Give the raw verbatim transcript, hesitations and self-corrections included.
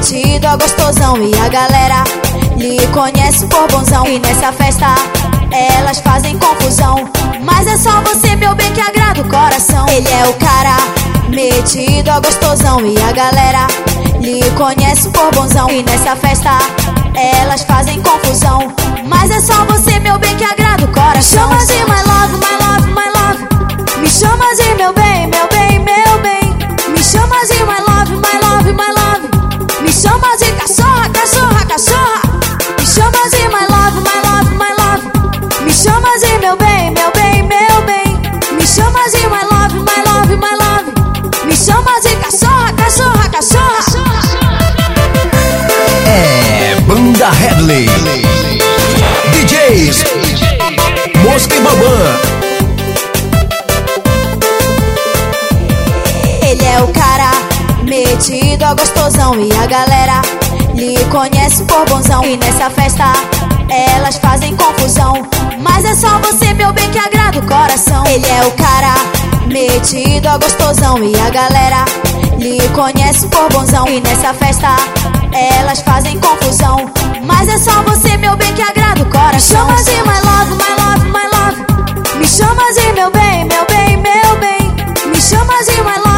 metido a gostosão e a galera lhe conhece por bonzão. E nessa festa elas fazem confusão, mas é só você, meu bem, que agrada o coração. Ele é o cara metido a gostosão e a galera lhe conhece por bonzão. E nessa festa elas fazem confusão, mas é só você, meu bem, que agrada o coração. Me chama de my love, my love, my love. Me chama de meu bem, meu bem, meu bem. Me chama de my love, my love, my love. Me chama de cachorra, cachorra, cachorra. Me chama de my love, my love, my love. Me chama de meu bem, meu bem, meu bem. Me chama de my love, my love, my love. Me chama de cachorra, cachorra, cachorra. É Banda Headley, D Js Mosca e Babã. Ele é o cara metido a gostosão e a galera lhe conhece por bonzão. E nessa festa elas fazem confusão, mas é só você, meu bem, que agrada o coração. Ele é o cara metido a gostosão e a galera lhe conhece por bonzão. E nessa festa elas fazem confusão, mas é só você, meu bem, que agrada o coração. Me chama de my love, my love, my love. Me chama de meu bem, meu bem, meu bem. Me chama de my love.